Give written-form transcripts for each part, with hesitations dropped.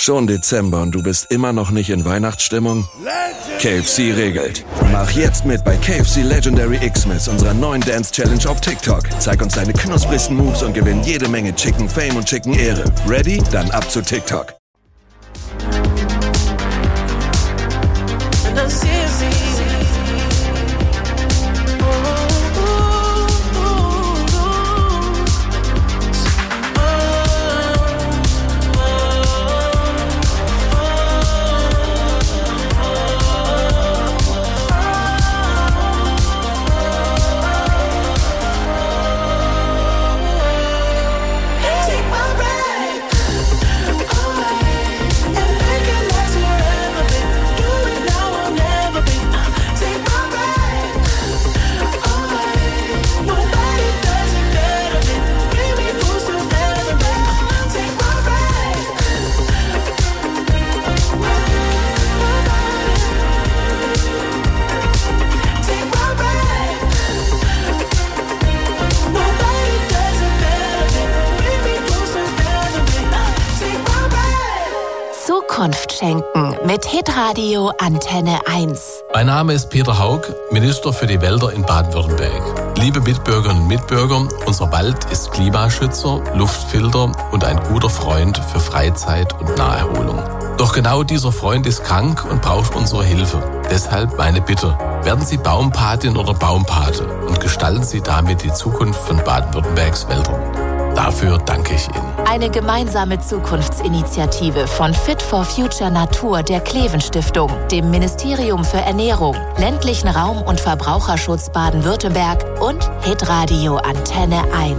Schon Dezember und du bist immer noch nicht in Weihnachtsstimmung? KFC regelt. Mach jetzt mit bei KFC Legendary Xmas, unserer neuen Dance Challenge auf TikTok. Zeig uns deine knusprigsten Moves und gewinn jede Menge Chicken Fame und Chicken Ehre. Ready? Dann ab zu TikTok. Zukunft schenken mit Hitradio Antenne 1. Mein Name ist Peter Haug, Minister für die Wälder in Baden-Württemberg. Liebe Mitbürgerinnen und Mitbürger, unser Wald ist Klimaschützer, Luftfilter und ein guter Freund für Freizeit und Naherholung. Doch genau dieser Freund ist krank und braucht unsere Hilfe. Deshalb meine Bitte: Werden Sie Baumpatin oder Baumpate und gestalten Sie damit die Zukunft von Baden-Württembergs Wäldern. Dafür danke ich Ihnen. Eine gemeinsame Zukunftsinitiative von Fit for Future Natur der Kleven Stiftung, dem Ministerium für Ernährung, ländlichen Raum und Verbraucherschutz Baden-Württemberg und Hitradio Antenne 1.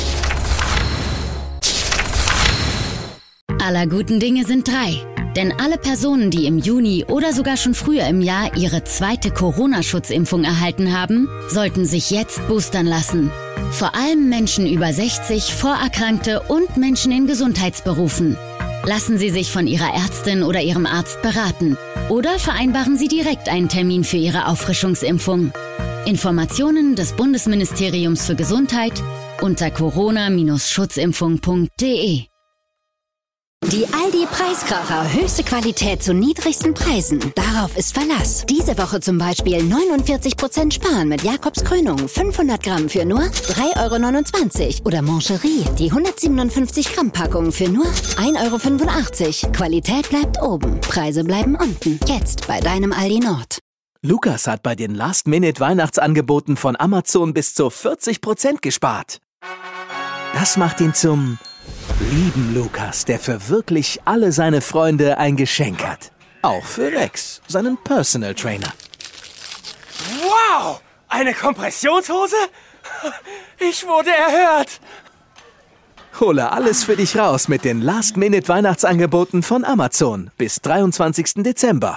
Aller guten Dinge sind 3. Denn alle Personen, die im Juni oder sogar schon früher im Jahr ihre zweite Corona-Schutzimpfung erhalten haben, sollten sich jetzt boostern lassen. Vor allem Menschen über 60, Vorerkrankte und Menschen in Gesundheitsberufen. Lassen Sie sich von Ihrer Ärztin oder Ihrem Arzt beraten oder vereinbaren Sie direkt einen Termin für Ihre Auffrischungsimpfung. Informationen des Bundesministeriums für Gesundheit unter corona-schutzimpfung.de. Die Aldi-Preiskracher. Höchste Qualität zu niedrigsten Preisen. Darauf ist Verlass. Diese Woche zum Beispiel 49% sparen mit Jakobskrönung. 500 Gramm für nur 3,29 € Oder Moncherie, die 157 Gramm Packung für nur 1,85 €. Qualität bleibt oben, Preise bleiben unten. Jetzt bei deinem Aldi Nord. Lukas hat bei den Last-Minute-Weihnachtsangeboten von Amazon bis zu 40% gespart. Das macht ihn zum lieben Lukas, der für wirklich alle seine Freunde ein Geschenk hat. Auch für Rex, seinen Personal Trainer. Wow! Eine Kompressionshose? Ich wurde erhört! Hole alles für dich raus mit den Last-Minute-Weihnachtsangeboten von Amazon bis 23. Dezember.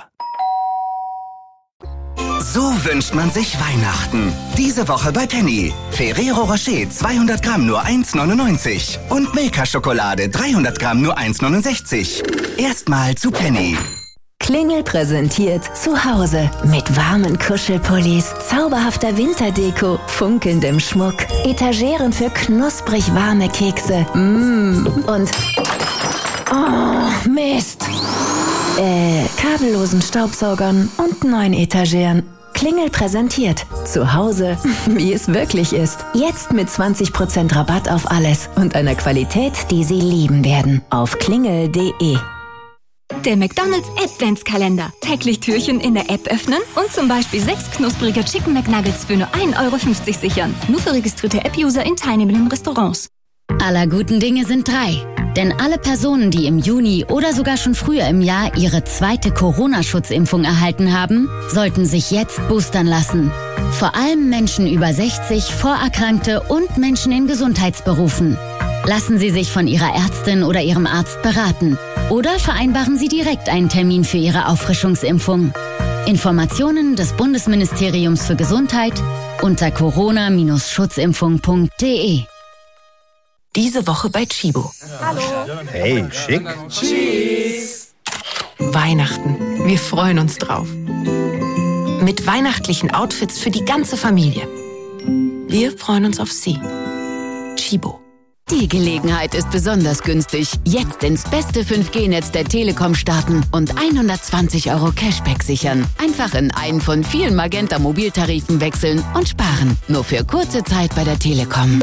So wünscht man sich Weihnachten. Diese Woche bei Penny. Ferrero Rocher 200 Gramm nur 1,99 € und Milka-Schokolade 300 Gramm nur 1,69 €. Erstmal zu Penny. Klingel präsentiert Zuhause mit warmen Kuschelpullis, zauberhafter Winterdeko, funkelndem Schmuck, Etageren für knusprig warme Kekse. Und Mist. Kabellosen Staubsaugern und neuen Etageren. Klingel präsentiert Zuhause, wie es wirklich ist. Jetzt mit 20% Rabatt auf alles und einer Qualität, die Sie lieben werden. Auf klingel.de. Der McDonald's Adventskalender. Täglich Türchen in der App öffnen und zum Beispiel 6 knusprige Chicken McNuggets für nur 1,50 € sichern. Nur für registrierte App-User in teilnehmenden Restaurants. Aller guten Dinge sind 3. Denn alle Personen, die im Juni oder sogar schon früher im Jahr ihre zweite Corona-Schutzimpfung erhalten haben, sollten sich jetzt boostern lassen. Vor allem Menschen über 60, Vorerkrankte und Menschen in Gesundheitsberufen. Lassen Sie sich von Ihrer Ärztin oder Ihrem Arzt beraten oder vereinbaren Sie direkt einen Termin für Ihre Auffrischungsimpfung. Informationen des Bundesministeriums für Gesundheit unter corona-schutzimpfung.de. Diese Woche bei Chibo. Hallo. Hey, schick. Tschüss. Weihnachten. Wir freuen uns drauf. Mit weihnachtlichen Outfits für die ganze Familie. Wir freuen uns auf Sie. Chibo. Die Gelegenheit ist besonders günstig. Jetzt ins beste 5G-Netz der Telekom starten und 120 € Cashback sichern. Einfach in einen von vielen Magenta-Mobiltarifen wechseln und sparen. Nur für kurze Zeit bei der Telekom.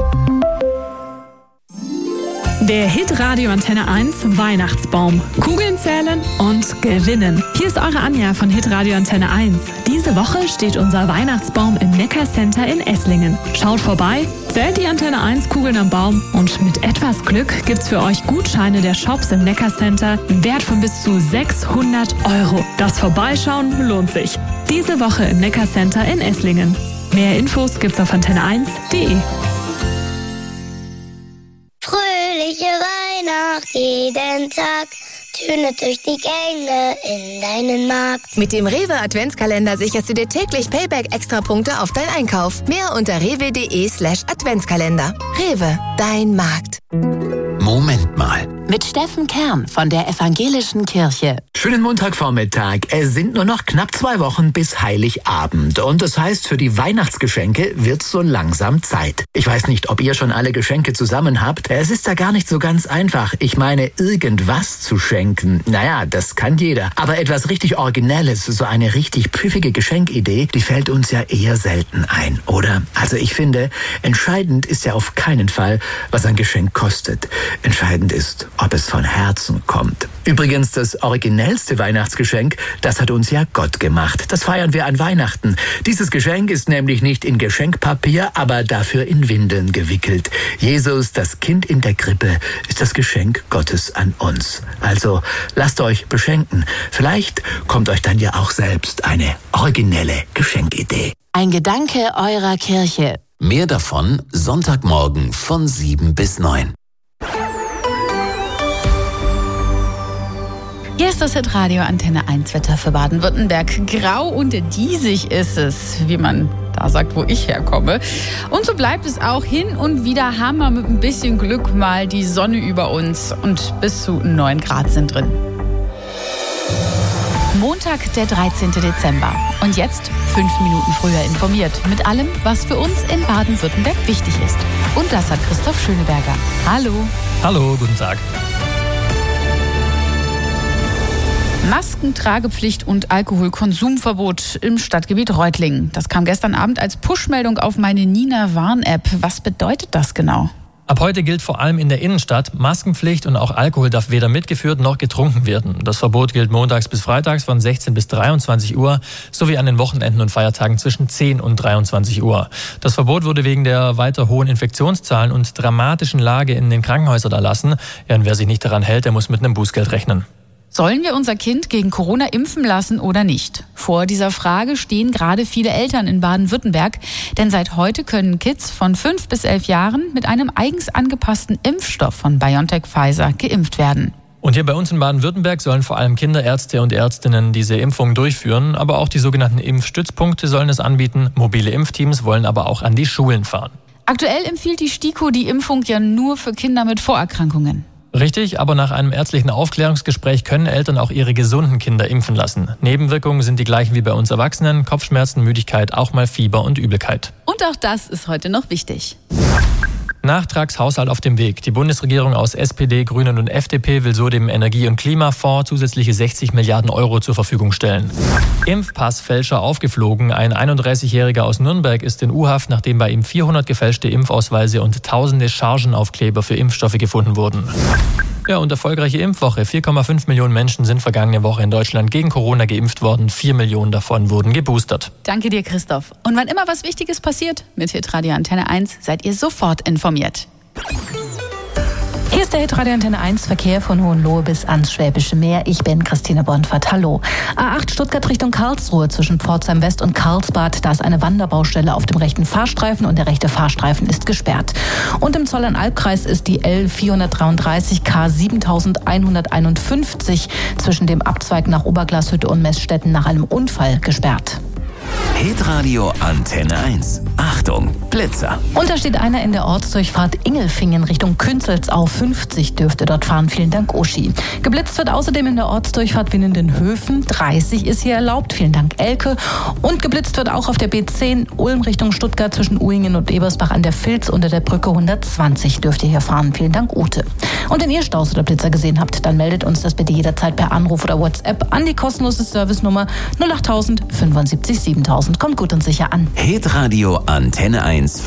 Der Hit-Radio Antenne 1 Weihnachtsbaum. Kugeln zählen und gewinnen. Hier ist eure Anja von Hit-Radio Antenne 1. Diese Woche steht unser Weihnachtsbaum im Neckar-Center in Esslingen. Schaut vorbei, zählt die Antenne 1 Kugeln am Baum und mit etwas Glück gibt's für euch Gutscheine der Shops im Neckar-Center im Wert von bis zu 600 €. Das Vorbeischauen lohnt sich. Diese Woche im Neckar-Center in Esslingen. Mehr Infos gibt's auf antenne1.de. Fröhliche Weihnacht jeden Tag, Töne durch die Gänge in deinen Markt. Mit dem Rewe Adventskalender sicherst du dir täglich Payback-Extrapunkte auf deinen Einkauf. Mehr unter rewe.de/Adventskalender. Rewe, dein Markt. Moment mal. Mit Steffen Kern von der Evangelischen Kirche. Schönen Montagvormittag. Es sind nur noch knapp 2 Wochen bis Heiligabend. Und das heißt, für die Weihnachtsgeschenke wird so langsam Zeit. Ich weiß nicht, ob ihr schon alle Geschenke zusammen habt. Es ist da gar nicht so ganz einfach. Ich meine, irgendwas zu schenken. Naja, das kann jeder. Aber etwas richtig Originelles, so eine richtig pfiffige Geschenkidee, die fällt uns ja eher selten ein, oder? Also ich finde, entscheidend ist ja auf keinen Fall, was ein Geschenk kostet. Entscheidend ist, ob es von Herzen kommt. Übrigens, das originellste Weihnachtsgeschenk, das hat uns ja Gott gemacht. Das feiern wir an Weihnachten. Dieses Geschenk ist nämlich nicht in Geschenkpapier, aber dafür in Windeln gewickelt. Jesus, das Kind in der Krippe, ist das Geschenk Gottes an uns. Also lasst euch beschenken. Vielleicht kommt euch dann ja auch selbst eine originelle Geschenkidee. Ein Gedanke eurer Kirche. Mehr davon Sonntagmorgen von 7 bis 9. Hier ist das Hitradio Antenne 1 Wetter für Baden-Württemberg. Grau und diesig ist es, wie man da sagt, wo ich herkomme. Und so bleibt es auch. Hin und wieder haben wir mit ein bisschen Glück mal die Sonne über uns und bis zu 9 Grad sind drin. Montag, der 13. Dezember. Und jetzt 5 Minuten früher informiert. Mit allem, was für uns in Baden-Württemberg wichtig ist. Und das hat Christoph Schöneberger. Hallo. Hallo, guten Tag. Maskentragepflicht und Alkoholkonsumverbot im Stadtgebiet Reutlingen. Das kam gestern Abend als Push-Meldung auf meine Nina-Warn-App. Was bedeutet das genau? Ab heute gilt vor allem in der Innenstadt Maskenpflicht und auch Alkohol darf weder mitgeführt noch getrunken werden. Das Verbot gilt montags bis freitags von 16 bis 23 Uhr sowie an den Wochenenden und Feiertagen zwischen 10 und 23 Uhr. Das Verbot wurde wegen der weiter hohen Infektionszahlen und dramatischen Lage in den Krankenhäusern erlassen. Ja, und wer sich nicht daran hält, der muss mit einem Bußgeld rechnen. Sollen wir unser Kind gegen Corona impfen lassen oder nicht? Vor dieser Frage stehen gerade viele Eltern in Baden-Württemberg. Denn seit heute können Kids von 5 bis 11 Jahren mit einem eigens angepassten Impfstoff von BioNTech-Pfizer geimpft werden. Und hier bei uns in Baden-Württemberg sollen vor allem Kinderärzte und Ärztinnen diese Impfung durchführen. Aber auch die sogenannten Impfstützpunkte sollen es anbieten. Mobile Impfteams wollen aber auch an die Schulen fahren. Aktuell empfiehlt die STIKO die Impfung ja nur für Kinder mit Vorerkrankungen. Richtig, aber nach einem ärztlichen Aufklärungsgespräch können Eltern auch ihre gesunden Kinder impfen lassen. Nebenwirkungen sind die gleichen wie bei uns Erwachsenen. Kopfschmerzen, Müdigkeit, auch mal Fieber und Übelkeit. Und auch das ist heute noch wichtig. Nachtragshaushalt auf dem Weg. Die Bundesregierung aus SPD, Grünen und FDP will so dem Energie- und Klimafonds zusätzliche 60 Milliarden € zur Verfügung stellen. Impfpassfälscher aufgeflogen. Ein 31-Jähriger aus Nürnberg ist in U-Haft, nachdem bei ihm 400 gefälschte Impfausweise und tausende Chargenaufkleber für Impfstoffe gefunden wurden. Ja, und erfolgreiche Impfwoche. 4,5 Millionen Menschen sind vergangene Woche in Deutschland gegen Corona geimpft worden. 4 Millionen davon wurden geboostert. Danke dir, Christoph. Und wann immer was Wichtiges passiert, mit Hitradio Antenne 1 seid ihr sofort informiert. Hier ist der Hitradio Antenne 1 Verkehr von Hohenlohe bis ans Schwäbische Meer. Ich bin Christine Bonfert. Hallo. A8 Stuttgart Richtung Karlsruhe zwischen Pforzheim West und Karlsbad. Da ist eine Wanderbaustelle auf dem rechten Fahrstreifen und der rechte Fahrstreifen ist gesperrt. Und im Zollernalbkreis ist die L433 K 7151 zwischen dem Abzweig nach Oberglashütte und Meßstetten nach einem Unfall gesperrt. Hitradio Antenne 1. Achtung, Blitzer. Und da steht einer in der Ortsdurchfahrt Ingelfingen Richtung Künzelsau. 50 dürfte dort fahren. Vielen Dank, Uschi. Geblitzt wird außerdem in der Ortsdurchfahrt Winnendenhöfen. 30 ist hier erlaubt. Vielen Dank, Elke. Und geblitzt wird auch auf der B10 Ulm Richtung Stuttgart zwischen Uingen und Ebersbach an der Filz unter der Brücke. 120 dürft ihr hier fahren. Vielen Dank, Ute. Und wenn ihr Staus oder Blitzer gesehen habt, dann meldet uns das bitte jederzeit per Anruf oder WhatsApp an die kostenlose Servicenummer 08000 75 7000. Kommt gut und sicher an. Hitradio Antenne 1.